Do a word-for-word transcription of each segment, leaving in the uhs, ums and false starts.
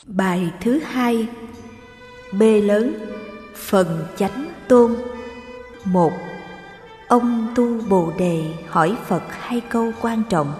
Bài thứ hai, B lớn, phần chánh tôn. Một. Ông Tu Bồ Đề hỏi Phật hai câu quan trọng.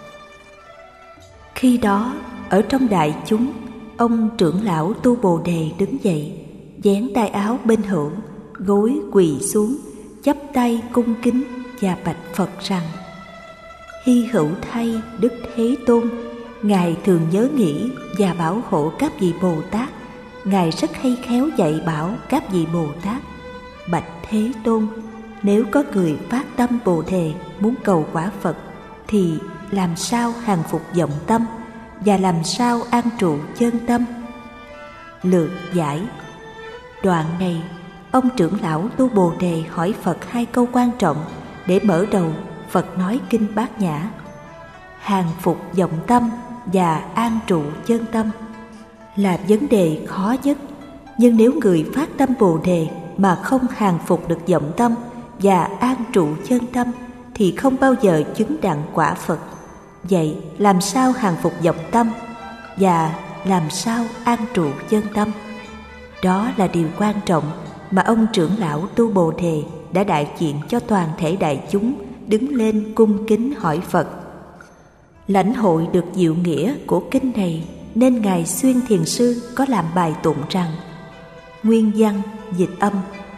Khi đó, ở trong đại chúng, ông trưởng lão Tu Bồ Đề đứng dậy, vén tay áo bên hữu, gối quỳ xuống, chắp tay cung kính và bạch Phật rằng: Hy hữu thay Đức Thế Tôn, Ngài thường nhớ nghĩ và bảo hộ các vị Bồ Tát. Ngài rất hay khéo dạy bảo các vị Bồ Tát. Bạch Thế Tôn, nếu có người phát tâm Bồ Đề muốn cầu quả Phật, thì làm sao hàng phục vọng tâm và làm sao an trụ chân tâm? Lược giải. Đoạn này, ông trưởng lão Tu Bồ Đề hỏi Phật hai câu quan trọng để mở đầu Phật nói kinh Bát Nhã. Hàng phục vọng tâm và an trụ chân tâm là vấn đề khó nhất, nhưng nếu người phát tâm Bồ Đề mà không hàng phục được vọng tâm và an trụ chân tâm thì không bao giờ chứng đặng quả Phật. Vậy làm sao hàng phục vọng tâm và làm sao an trụ chân tâm? Đó là điều quan trọng mà ông trưởng lão Tu Bồ Đề đã đại diện cho toàn thể đại chúng đứng lên cung kính hỏi Phật. Lãnh hội được diệu nghĩa của kinh này nên Ngài Xuyên Thiền Sư có làm bài tụng rằng: Nguyên văn dịch âm: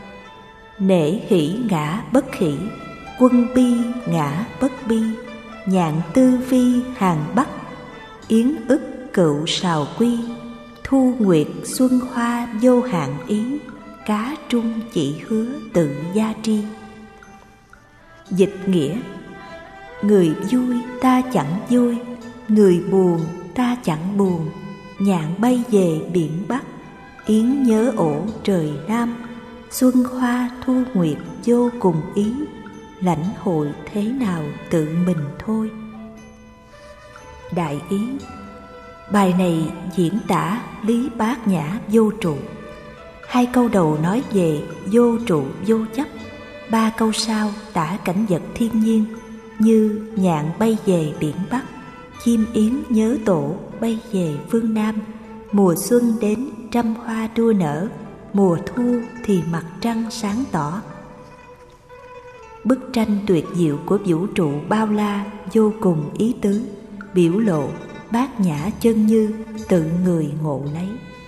Nể hỷ ngã bất khỉ, quân bi ngã bất bi, nhạn tư vi hàng bắc, yến ức cựu sào quy, thu nguyệt xuân hoa vô hạn ý, cá trung chỉ hứa tự gia tri. Dịch nghĩa: Người vui ta chẳng vui, người buồn ta chẳng buồn, nhạn bay về biển Bắc, yến nhớ ổ trời Nam, xuân hoa thu nguyệt vô cùng ý, lãnh hội thế nào tự mình thôi. Đại ý: bài này diễn tả lý bát nhã vô trụ. Hai câu đầu nói về vô trụ vô chấp, ba câu sau tả cảnh vật thiên nhiên như nhạn bay về biển Bắc, chim yến nhớ tổ bay về phương Nam, mùa xuân đến trăm hoa đua nở, mùa thu thì mặt trăng sáng tỏ. Bức tranh tuyệt diệu của vũ trụ bao la vô cùng ý tứ, biểu lộ bát nhã chân như tự người ngộ lấy.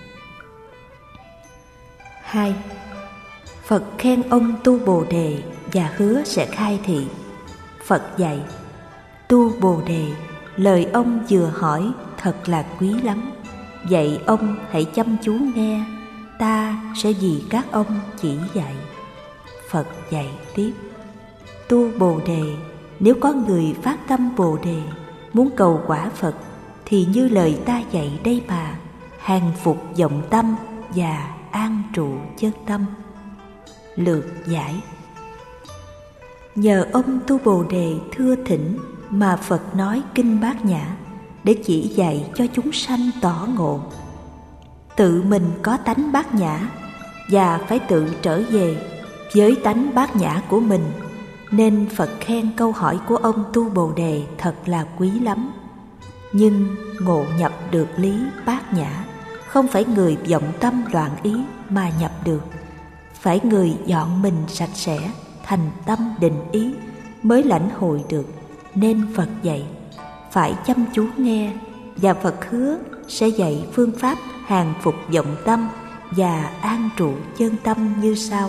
Hai. Phật khen ông Tu Bồ Đề và hứa sẽ khai thị. Phật dạy: Tu Bồ Đề, lời ông vừa hỏi thật là quý lắm. Vậy ông hãy chăm chú nghe, ta sẽ vì các ông chỉ dạy. Phật dạy tiếp: Tu Bồ Đề, nếu có người phát tâm Bồ Đề muốn cầu quả Phật, thì như lời ta dạy đây mà, hàng phục vọng tâm và an trụ chân tâm. Lược giải. Nhờ ông Tu Bồ Đề thưa thỉnh mà Phật nói kinh Bát Nhã để chỉ dạy cho chúng sanh tỏ ngộ. Tự mình có tánh bát nhã và phải tự trở về với tánh bát nhã của mình, nên Phật khen câu hỏi của ông Tu Bồ Đề thật là quý lắm. Nhưng ngộ nhập được lý bát nhã không phải người vọng tâm loạn ý mà nhập được, phải người dọn mình sạch sẽ, thành tâm định ý mới lãnh hội được. Nên Phật dạy phải chăm chú nghe, và Phật hứa sẽ dạy phương pháp hàng phục vọng tâm và an trụ chân tâm như sau.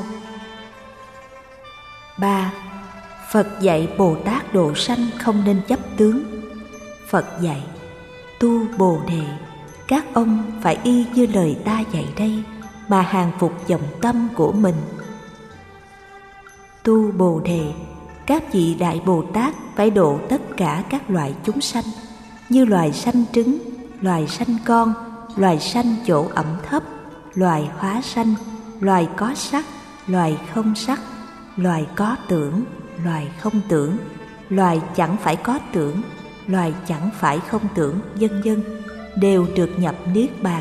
Ba. Phật dạy Bồ Tát độ sanh không nên chấp tướng. Phật dạy: Tu Bồ Đề, các ông phải y như lời ta dạy đây mà hàng phục vọng tâm của mình. Tu Bồ Đề, các vị Đại Bồ Tát phải độ tất cả các loại chúng sanh, như loài sanh trứng, loài sanh con, loài sanh chỗ ẩm thấp, loài hóa sanh, loài có sắc, loài không sắc, loài có tưởng, loài không tưởng, loài chẳng phải có tưởng, loài chẳng phải không tưởng, vân vân, đều được nhập niết bàn.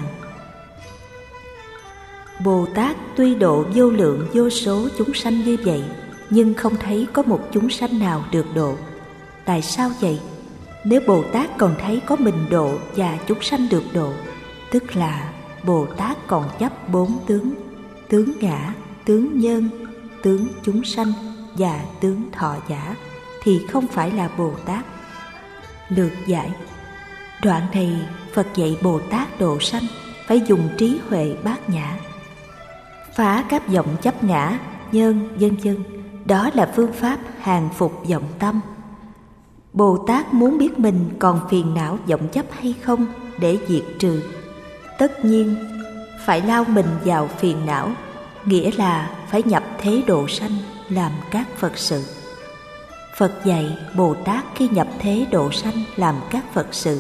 Bồ Tát tuy độ vô lượng vô số chúng sanh như vậy, nhưng không thấy có một chúng sanh nào được độ. Tại sao vậy? Nếu Bồ Tát còn thấy có mình độ và chúng sanh được độ, tức là Bồ Tát còn chấp bốn tướng: tướng ngã, tướng nhân, tướng chúng sanh và tướng thọ giả, thì không phải là Bồ Tát. Lược giải: đoạn này Phật dạy Bồ Tát độ sanh phải dùng trí huệ bát nhã, phá các vọng chấp ngã, nhân, vân vân. Đó là phương pháp hàng phục vọng tâm. Bồ Tát muốn biết mình còn phiền não vọng chấp hay không để diệt trừ, tất nhiên phải lao mình vào phiền não, nghĩa là phải nhập thế độ sanh làm các Phật sự. Phật dạy Bồ Tát khi nhập thế độ sanh làm các Phật sự,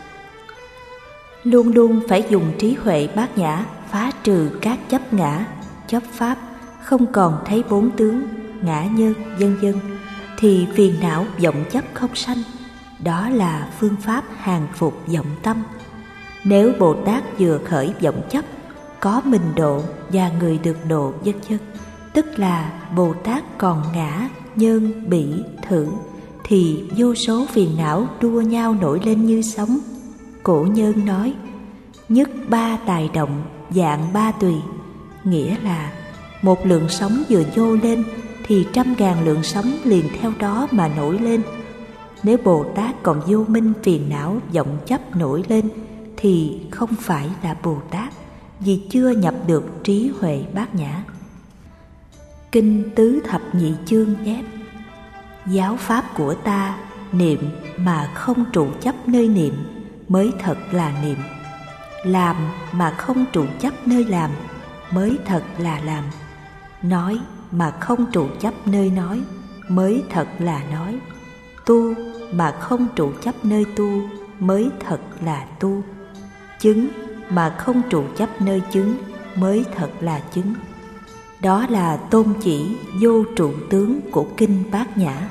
luôn luôn phải dùng trí huệ bát nhã phá trừ các chấp ngã, chấp pháp, không còn thấy bốn tướng, ngã nhân, vân vân, thì phiền não vọng chấp không sanh. Đó là phương pháp hàng phục vọng tâm. Nếu Bồ Tát vừa khởi vọng chấp, có mình độ và người được độ, vân vân, tức là Bồ Tát còn ngã, nhân, bỉ, thử, thì vô số phiền não đua nhau nổi lên như sóng. Cổ nhân nói: nhất ba tài động, dạng ba tùy, nghĩa là một lượng sóng vừa vô lên thì trăm ngàn lượng sóng liền theo đó mà nổi lên. Nếu Bồ Tát còn vô minh phiền não vọng chấp nổi lên thì không phải là Bồ Tát, vì chưa nhập được trí huệ bát nhã. Kinh Tứ Thập Nhị Chương chép: giáo pháp của ta, niệm mà không trụ chấp nơi niệm mới thật là niệm, làm mà không trụ chấp nơi làm mới thật là làm, nói mà không trụ chấp nơi nói mới thật là nói, tu mà không trụ chấp nơi tu mới thật là tu, chứng mà không trụ chấp nơi chứng mới thật là chứng. Đó là tôn chỉ vô trụ tướng của Kinh Bát Nhã.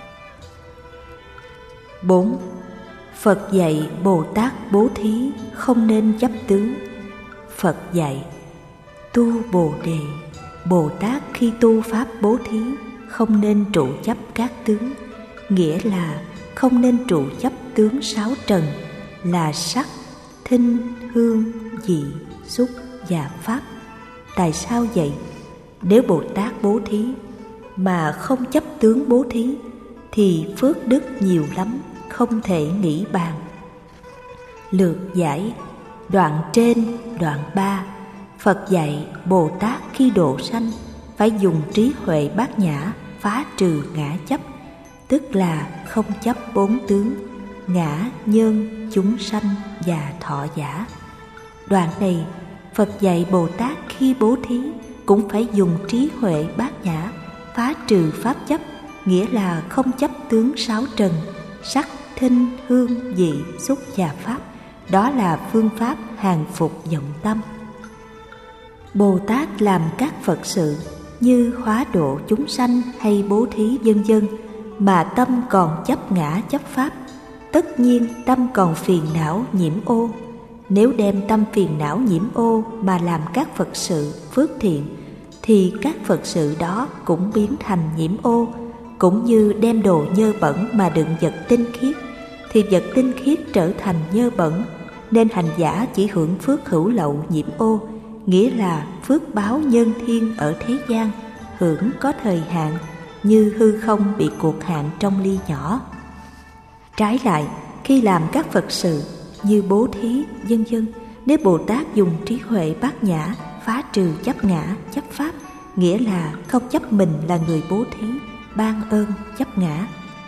Bốn. Phật dạy Bồ Tát bố thí không nên chấp tướng. Phật dạy: tu Bồ Đề, Bồ Tát khi tu pháp bố thí không nên trụ chấp các tướng, nghĩa là không nên trụ chấp tướng sáu trần là sắc, thinh, hương, vị, xúc và pháp. Tại sao vậy? Nếu Bồ Tát bố thí mà không chấp tướng bố thí thì phước đức nhiều lắm, không thể nghĩ bàn. Lược giải: đoạn trên, đoạn ba, Phật dạy Bồ Tát khi độ sanh phải dùng trí huệ bát nhã phá trừ ngã chấp, tức là không chấp bốn tướng: ngã, nhân, chúng sanh và thọ giả. Đoạn này Phật dạy Bồ Tát khi bố thí cũng phải dùng trí huệ bát nhã phá trừ pháp chấp, nghĩa là không chấp tướng sáu trần: sắc, thinh, hương, vị, xúc và pháp. Đó là phương pháp hàng phục vọng tâm. Bồ Tát làm các Phật sự như hóa độ chúng sanh hay bố thí vân vân mà tâm còn chấp ngã chấp pháp, tất nhiên tâm còn phiền não nhiễm ô. Nếu đem tâm phiền não nhiễm ô mà làm các Phật sự phước thiện thì các Phật sự đó cũng biến thành nhiễm ô. Cũng như đem đồ nhơ bẩn mà đựng vật tinh khiết thì vật tinh khiết trở thành nhơ bẩn, nên hành giả chỉ hưởng phước hữu lậu nhiễm ô, nghĩa là phước báo nhân thiên ở thế gian hưởng có thời hạn, như hư không bị cuộc hạn trong ly nhỏ. Trái lại, khi làm các Phật sự như bố thí vân vân, nếu Bồ Tát dùng trí huệ bát nhã phá trừ chấp ngã chấp pháp, nghĩa là không chấp mình là người bố thí, ban ơn chấp ngã.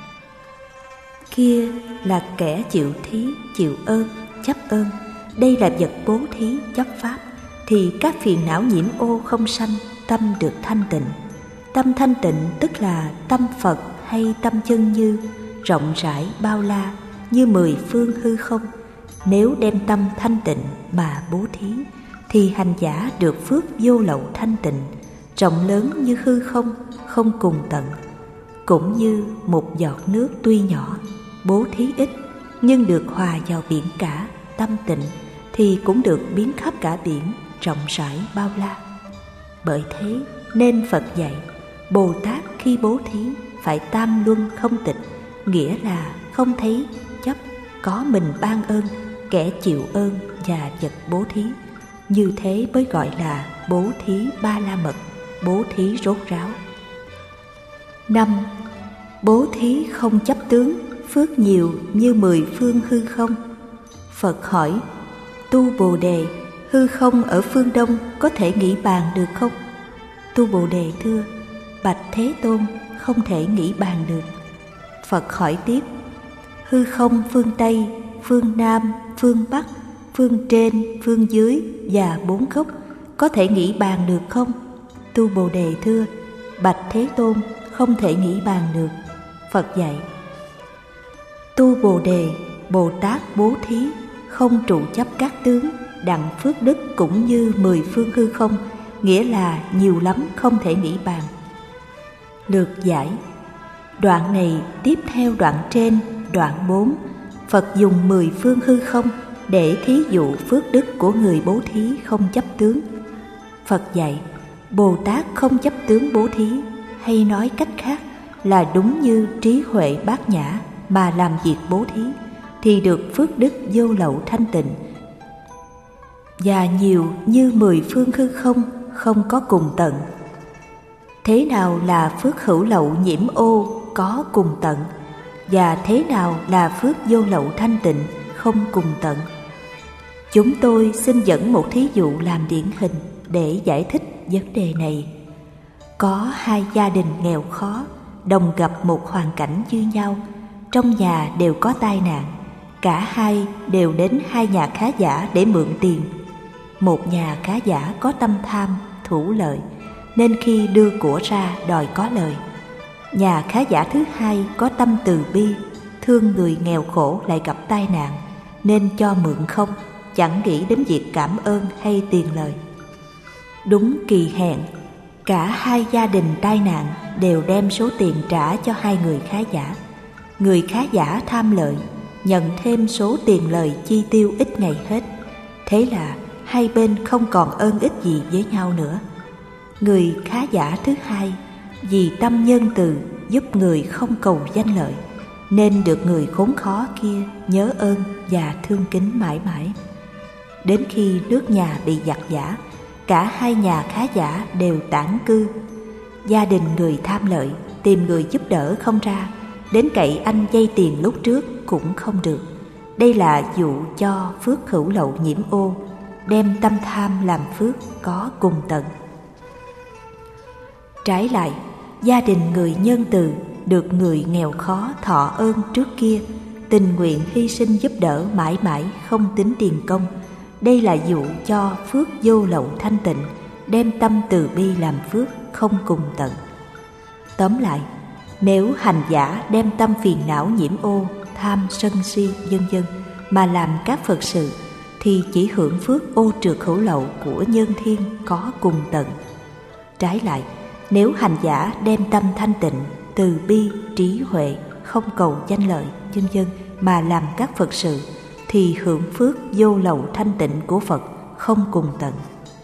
Kia là kẻ chịu thí, chịu ơn, chấp ơn, đây là vật bố thí chấp pháp, thì các phiền não nhiễm ô không sanh, tâm được thanh tịnh. Tâm thanh tịnh tức là tâm Phật hay tâm chân như, rộng rãi bao la như mười phương hư không. Nếu đem tâm thanh tịnh mà bố thí thì hành giả được phước vô lậu thanh tịnh, rộng lớn như hư không, không cùng tận. Cũng như một giọt nước tuy nhỏ, bố thí ít nhưng được hòa vào biển cả, tâm tịnh thì cũng được biến khắp cả biển, rộng rãi bao la. Bởi thế nên Phật dạy Bồ Tát khi bố thí phải tam luân không tịch, nghĩa là không thấy chấp, có mình ban ơn, kẻ chịu ơn và vật bố thí. Như thế mới gọi là bố thí ba la mật, bố thí rốt ráo. Năm. Bố thí không chấp tướng, phước nhiều như mười phương hư không. Phật hỏi: Tu Bồ Đề, hư không ở phương Đông có thể nghĩ bàn được không? Tu Bồ Đề thưa: Bạch Thế Tôn, không thể nghĩ bàn được. Phật hỏi tiếp: Hư không phương Tây, phương Nam, phương Bắc, phương trên, phương dưới và bốn góc có thể nghĩ bàn được không? Tu Bồ Đề thưa: Bạch Thế Tôn, không thể nghĩ bàn được. Phật dạy: Tu Bồ Đề, Bồ Tát bố thí không trụ chấp các tướng, đặng phước đức cũng như mười phương hư không, nghĩa là nhiều lắm không thể nghĩ bàn. Lược giải: Đoạn này tiếp theo đoạn trên, đoạn bốn, Phật dùng mười phương hư không để thí dụ phước đức của người bố thí không chấp tướng. Phật dạy: Bồ Tát không chấp tướng bố thí, hay nói cách khác là đúng như trí huệ bát nhã mà làm việc bố thí, thì được phước đức vô lậu thanh tịnh, và nhiều như mười phương hư không, không có cùng tận. Thế nào là phước hữu lậu nhiễm ô có cùng tận, và thế nào là phước vô lậu thanh tịnh không cùng tận? Chúng tôi xin dẫn một thí dụ làm điển hình để giải thích vấn đề này. Có hai gia đình nghèo khó đồng gặp một hoàn cảnh như nhau, trong nhà đều có tai nạn, cả hai đều đến hai nhà khá giả để mượn tiền. Một nhà khá giả có tâm tham, thủ lợi, nên khi đưa của ra đòi có lời. Nhà khá giả thứ hai có tâm từ bi, thương người nghèo khổ lại gặp tai nạn, nên cho mượn không, chẳng nghĩ đến việc cảm ơn hay tiền lời. Đúng kỳ hẹn, cả hai gia đình tai nạn đều đem số tiền trả cho hai người khá giả. Người khá giả tham lợi, nhận thêm số tiền lời chi tiêu ít ngày hết. Thế là hai bên không còn ơn ích gì với nhau nữa. Người khá giả thứ hai vì tâm nhân từ giúp người không cầu danh lợi, nên được người khốn khó kia nhớ ơn và thương kính mãi mãi. Đến khi nước nhà bị giặc giã, cả hai nhà khá giả đều tản cư. Gia đình người tham lợi tìm người giúp đỡ không ra, đến cậy anh vay tiền lúc trước cũng không được. Đây là dụ cho phước hữu lậu nhiễm ô, đem tâm tham làm phước có cùng tận. Trái lại, gia đình người nhân từ được người nghèo khó thọ ơn trước kia, tình nguyện hy sinh giúp đỡ mãi mãi không tính tiền công. Đây là dụ cho phước vô lậu thanh tịnh, đem tâm từ bi làm phước không cùng tận. Tóm lại, nếu hành giả đem tâm phiền não nhiễm ô, tham sân si vân vân mà làm các Phật sự, thì chỉ hưởng phước ô trượt hữu lậu của nhân thiên có cùng tận. Trái lại, nếu hành giả đem tâm thanh tịnh, từ bi, trí huệ, không cầu danh lợi vân vân mà làm các Phật sự, thì hưởng phước vô lậu thanh tịnh của Phật không cùng tận.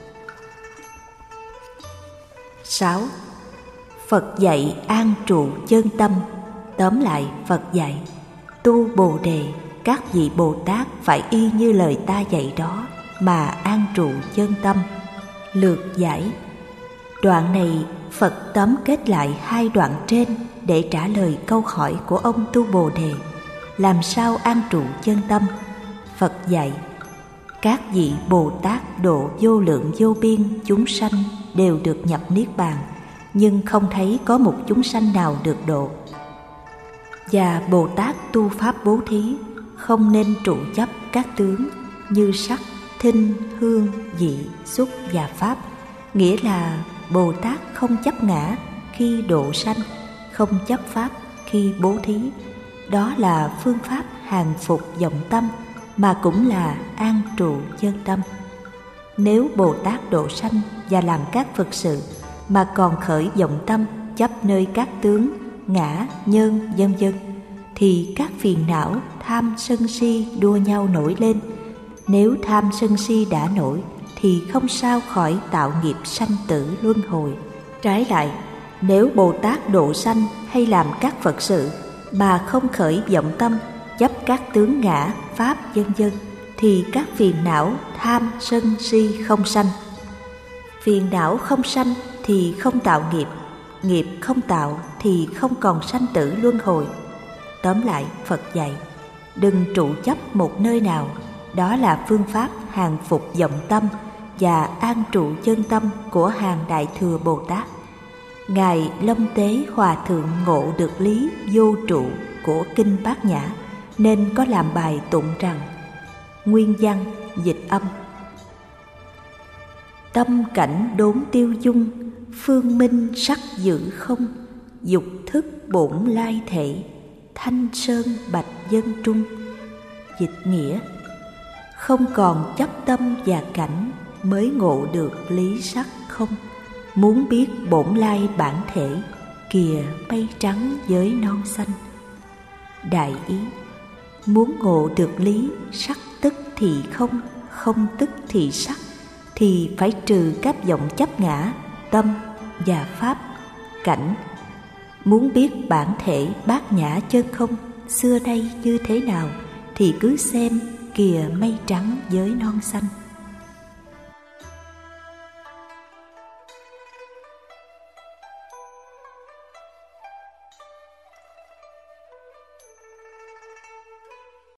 Sáu. Phật dạy an trụ chân tâm. Tóm lại, Phật dạy: Tu Bồ Đề, các vị Bồ Tát phải y như lời ta dạy đó mà an trụ chân tâm. Lược giải: Đoạn này Phật tóm kết lại hai đoạn trên để trả lời câu hỏi của ông Tu Bồ Đề: làm sao an trụ chân tâm? Phật dạy: Các vị Bồ Tát độ vô lượng vô biên chúng sanh đều được nhập Niết Bàn, nhưng không thấy có một chúng sanh nào được độ. Và Bồ Tát tu pháp bố thí không nên trụ chấp các tướng như sắc, thinh, hương, vị, xúc và pháp, nghĩa là Bồ Tát không chấp ngã khi độ sanh, không chấp pháp khi bố thí. Đó là phương pháp hàng phục vọng tâm, mà cũng là an trụ chân tâm. Nếu Bồ Tát độ sanh và làm các Phật sự mà còn khởi vọng tâm chấp nơi các tướng, ngã, nhân, vân vân, thì các phiền não tham sân si đua nhau nổi lên. Nếu tham sân si đã nổi thì không sao khỏi tạo nghiệp sanh tử luân hồi. Trái lại, nếu Bồ Tát độ sanh hay làm các Phật sự mà không khởi vọng tâm chấp các tướng ngã, pháp vân vân, thì các phiền não tham sân si không sanh. Phiền não không sanh thì không tạo nghiệp, nghiệp không tạo thì không còn sanh tử luân hồi. Tóm lại, Phật dạy, đừng trụ chấp một nơi nào, đó là phương pháp hàng phục vọng tâm và an trụ chân tâm của hàng Đại Thừa Bồ Tát. Ngài Lâm Tế Hòa Thượng ngộ được lý vô trụ của Kinh Bát Nhã, nên có làm bài tụng rằng: nguyên văn dịch âm. Tâm cảnh đốn tiêu dung, phương minh sắc giữ không, dục thức bổn lai thể, thanh sơn bạch dân trung. Dịch nghĩa: không còn chấp tâm và cảnh mới ngộ được lý sắc không. Muốn biết bổn lai bản thể, kìa mây trắng với non xanh. Đại ý: muốn ngộ được lý sắc tức thì không, không tức thì sắc, thì phải trừ các vọng chấp ngã, tâm và pháp, cảnh. Muốn biết bản thể bát nhã chân không xưa nay như thế nào, thì cứ xem kìa mây trắng với non xanh.